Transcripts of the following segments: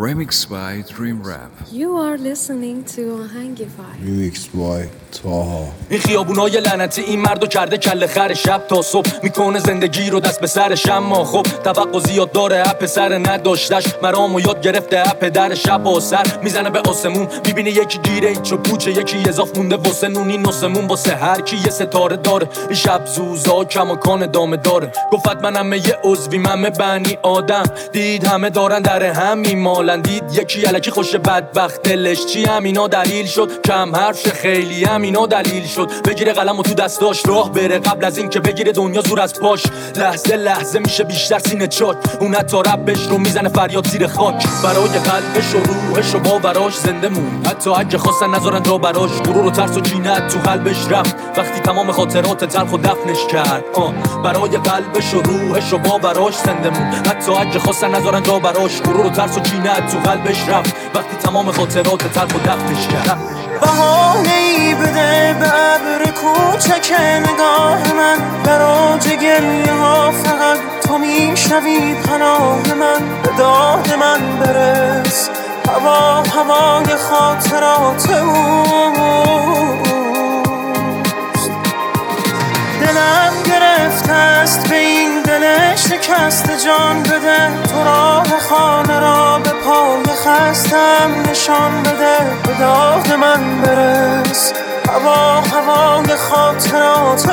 Remixed by Dream Rap. You are listening to Ahangify. Remixed by Taha. این خیابونای لعنتی این مردو کرده کله خر شب تا صبح میکنه زندگی رو دست به سرش اما خب توقع زیاد داره اپ سر نداشتش مرامو یاد گرفته اپ در شب و سر میزنه به آسمون میبینه یکی گیره ایچو پوچه یکی اضاف مونده واسه نونی نسمون واسه هر کی یه ستاره داره این شب زوزا کماکان دامه داره گفت منم یه عضوی من بنی آدم دید همه دارن در همین مالن دید یکی الکی خوش بدبخت دلش چی همینا دلیل شد کم حرف خیلی همینا دلیل شد بگیره قلمو تو دستاش راه بره قبل از این که بگیره دنیا زور از پاش لحظه لحظه میشه بیشتر سینه چاک اون حتی ربش رو میزنه فریاد زیر خاک برای قلبش و روحش و باوراش زنده مون حتی اگه خواستن نذارن جا براش غرور و ترس و کینه تو قلبش رفت وقتی تمام خاطرات تلخ و دفنش کرد برای قلبش و روحش و باوراش زنده مون حتی اگه خواستن نذارن جا براش غرور و ترس و کینه تو قلبش رفت وقتی تمام خاطرات تلخ و دفنش کرد بهانه‌ای بده به ابر کوچک نگاه من براج گریه ها فقط تو میشنوی پناه من به داد من برس هوای خاطرات اوست دلم گرفته است به این دل شکست جان بده تو راه خانه را به پای خستم نشان بده به داد من برس هوای خاطرات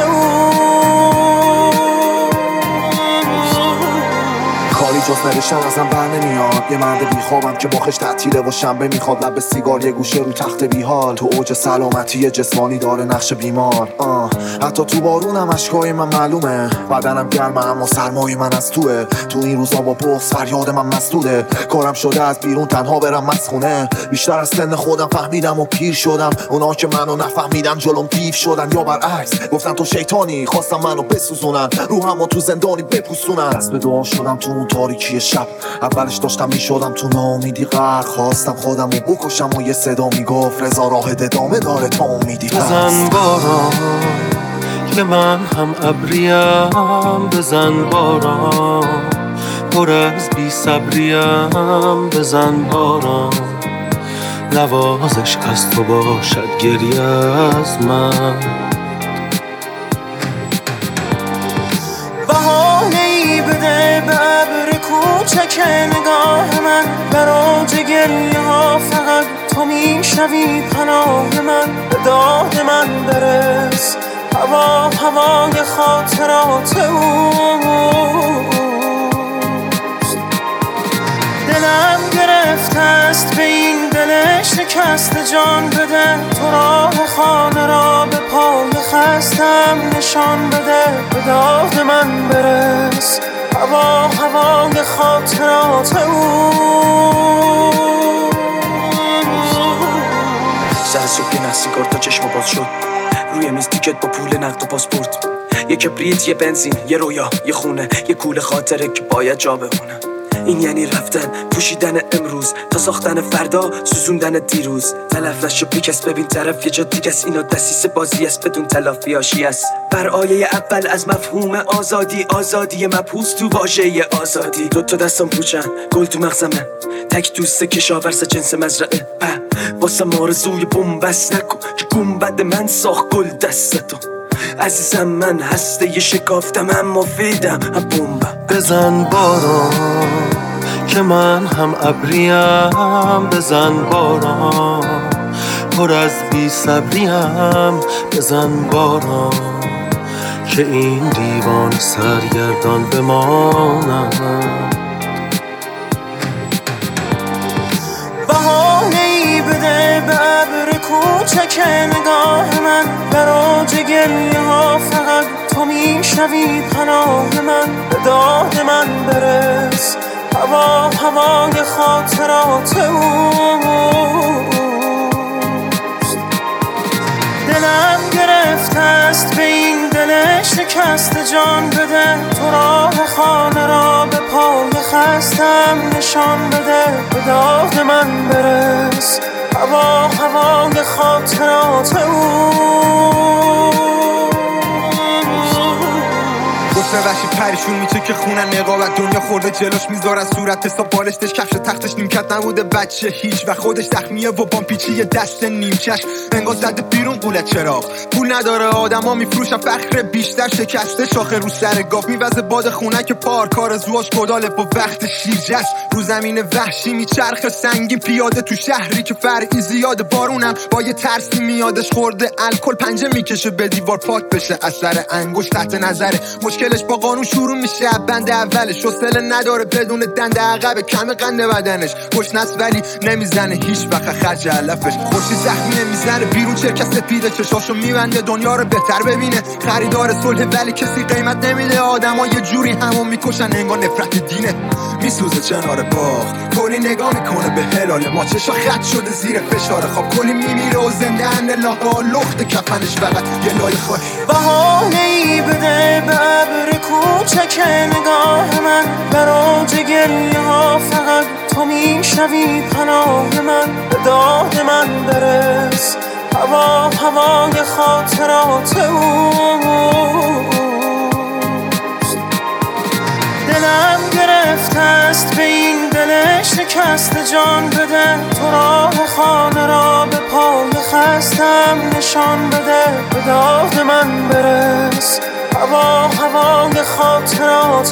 کاری جز نوشتن ازم بر نمیاد یه مرد بیخوابم که مخش تعطیله و شنبه میخواد لب سیگار یه گوشه رو تخت بیحال تو اوج سلامتی جسمانی داره نقش بیمار حتی تو بارونم اشکای من معلومه بدنم گرمه اما سرمای من از توه تو این روزا با بغض فریاد من مسدوده کارم شده از بیرون تنها برم مسخونه بیشتر از سن خودم فهمیدم و پیر شدم اونا که منو نفهمیدن جلوم دیو شدن یا برعکس گفتن تو شیطانی خواستم منو بسوزونن روحمو تو زندانی بپوسونن دست به دعا شدم تو اون تاریکی شب اولش داشتم میشدم تو ناامیدی غرق خواستم خودم رو بکشم و یه صدا میگفت رضا راه ادامه داره تا امیدی بزن باران که من هم ابریم بزن باران پر از بی صبریم بزن باران نوازش از تو باشد گریه از من بهانه‌ای بده به ابر کوچک نگاه من براج گریه ها فقط تو میشنوی پناه من به داد من برس هوای خاطرات اوست دلم گرفته است به این دل شکست جان بده تو راه خانه را به پای خستم نشان بده به داد من برس هوای خاطرات سر صبح یه سیگار تا چشم باز شد روی میز تیکت با پول نقد و پاسپورت یه کبریت یه بنزین یه رویا یه خونه یه کوله خاطره که باید جا بمونه این یعنی رفتن پوشیدن امروز تا ساختن فردا سوزوندن دیروز تلف نشو بیکس ببین طرف یه جا دیگه است اینا دسیس بازی است بدون تلافی هاشی است بر آیه اول از مفهوم آزادی مبهوس تو واژه آزادی دوتا دستم پوچن گل تو مغزمه تک دوسته کشاورز جنس مزرعه واسه آرزوی بومبست نکن که گنبد من ساخت گل دستتو عزیزم من هسته یه شکافتم هم مفیدم هم بومبم بزن باران که من هم ابریم بزن باران پر از بی صبریم بزن باران که این دیوان سرگردان بمانم بهانه‌ای بده به ابر کوچک نگاه من براج گریه ها فقط تو میشنوی پناه من به داد من برس هوای خاطرات اوست دلم گرفته است به این دل شکست جان بده تو راه خانه را به پای خستم نشان بده به داد من برس هوای خاطرات اوست مثل وحشی پریشون میشه که خونن نقابت دنیا خورده جلوش میذارن صورت حساب بالشتش کفش تختش نیمکت نبوده بچه هیچ و خودش زخمیه و بامپیچی یه دست نیمچش انگار زده بیرون قولت چراغ پول نداره آدما میفروشن فخر بیشتر شکسته شاخه رو سر گاف میوزه باد خونه که پارک آرزوهاش کداله با وقت شیرجش رو زمین وحشی میچرخه سنگین پیاده تو شهری که فرعی زیاده بارونم با یه ترسی میادش خورده الکل پنجه میکشه به دیوار پاک بشه اثر انگشت تحت نظره مشکلش با قانون شروع میشه بند اولش حوصله نداره بدون دنده عقب کم قنده بدنش گشنس ولی نمیزنه هیچ وقت خجالفش خوشی زخمی نمیزنه بیرون چرکه سپیده چشاشو میبنده دنیا رو بهتر ببینه خریدار صلح ولی کسی قیمت نمیده آدما یه جوری همون میکشن انگار نفرت دینه میسوزه کنار باغ کلی نگاه میکنه به هلال ما چشا خط شده زیر فشار خواب کلی میمیره و زنده انلاها لخت کفنش فقط یه لای خواه بهانه ای بده به ابر کوچک نگاه من براج گریه ها فقط تو میشنوی پناه من به داد من برس هوای خاطرات اوست دلم گرفته است به این دل شکست جان بده تو راه خانه را به پای خستم نشان بده به داد من برس هوای خاطرات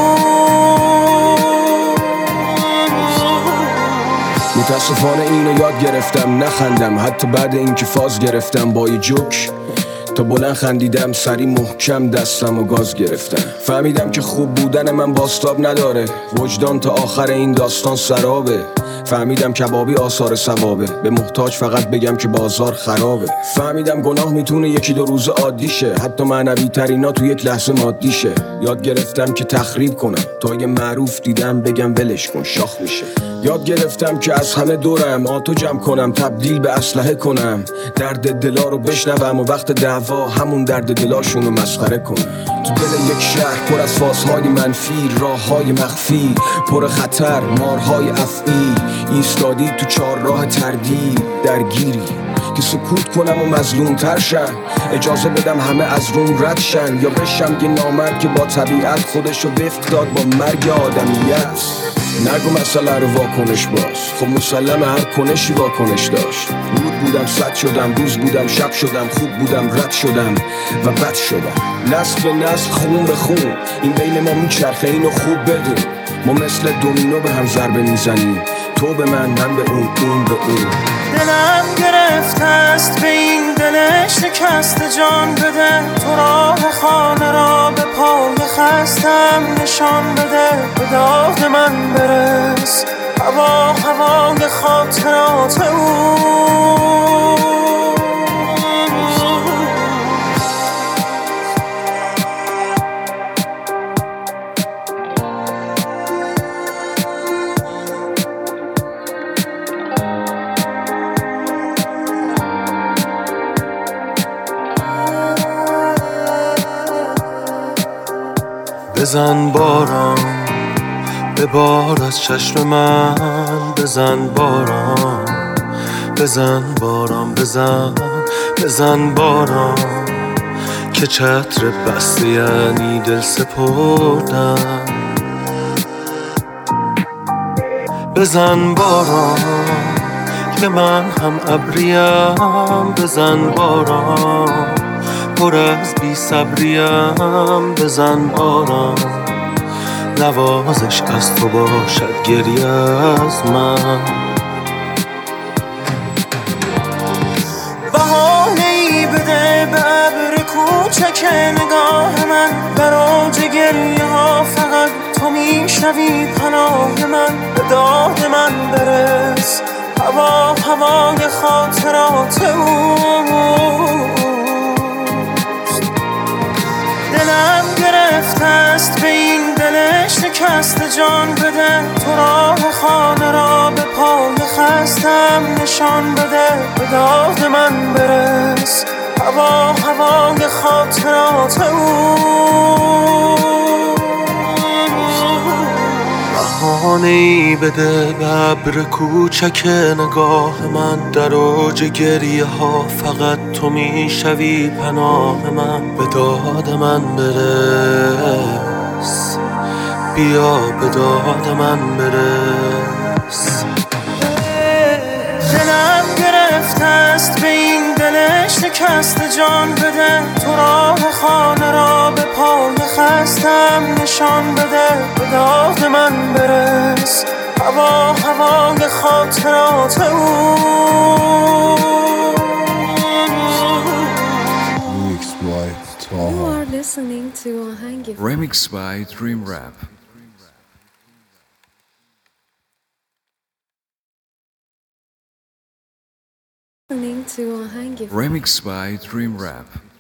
متاسفانه اینو یاد گرفتم نخندم حتی بعد اینکه فاز گرفتم با یه جوک تا بلند خندیدم سری محکم دستم و گاز گرفتم فهمیدم که خوب بودن من باستاب نداره وجدان تا آخر این داستان سرابه فهمیدم کبابی آثار ثوابه به محتاج فقط بگم که بازار خرابه فهمیدم گناه میتونه یکی دو روز عادی شه حتی معنوی ترینا تو یک لحظه مادی شه یاد گرفتم که تخریب کنم تا یه معروف دیدم بگم ولش کن شاخ میشه یاد گرفتم که از همه دورم آتو جمع کنم تبدیل به اسلحه کنم درد دلا رو بشنوم و وقت دعوا همون درد دلاشونو مسخره کنم تو دل یک شهر پر از فازهای منفی راههای مخفی پر خطر مارهای افعی ایستادی تو چهار راه تردید درگیری که سکوت کنم و مظلوم تر شم اجازه بدم همه از روم رد شن یا بشم یه نامرد که با طبیعت خودشو وفق داد با مرگ آدمیت نگو مسئله رو واکنش باز خب مسلم هر کنشی واکنش داشت رود بودم صد شدم روز بودم شب شدم خوب بودم رد شدم و بد شدم نسل به نسل خون به خون این بین ما میچرخه اینو خوب بدون ما مثل دومینو به هم ضربه میزنیم تو به من به اون به اون دلم گرفته است به این دل شکست جان بده تو راه خانه را به پای خستم نشان بده به داد من برس هوای خاطرات بزن باران به بار از چشم من بزن باران بزن باران بزن باران که چتر بسته یعنی دل سپردن بزن باران که من هم ابریم بزن باران پر از بی صبریم بزن باران نوازش از تو باشد گریه از من بهانه ای بده به ابر کوچک نگاه من براج گریه ها فقط تو میشنوی پناه من به داد من برس هوای خاطرات دلم گرفته است به این دل شکست جان بده تو راه خانه را به پای خستم نشان بده به داد من برس هوای خاطرات بهانه خانه ای بده به ابر کوچک نگاه من. در اوج گریه ها فقط تو میشوی پناه من. به داد من برس، بیا به داد من برس. دلم گرفته است به این دل شکسته، جان بده تو راه خانه را به پای خستم نشان بده. به داد من برس، هوا هوای خاطرات او. Mixed by You Taha. are listening to Ahangify. Remix by Dream Rap. Listening to Ahangify. Remix by Dream Rap.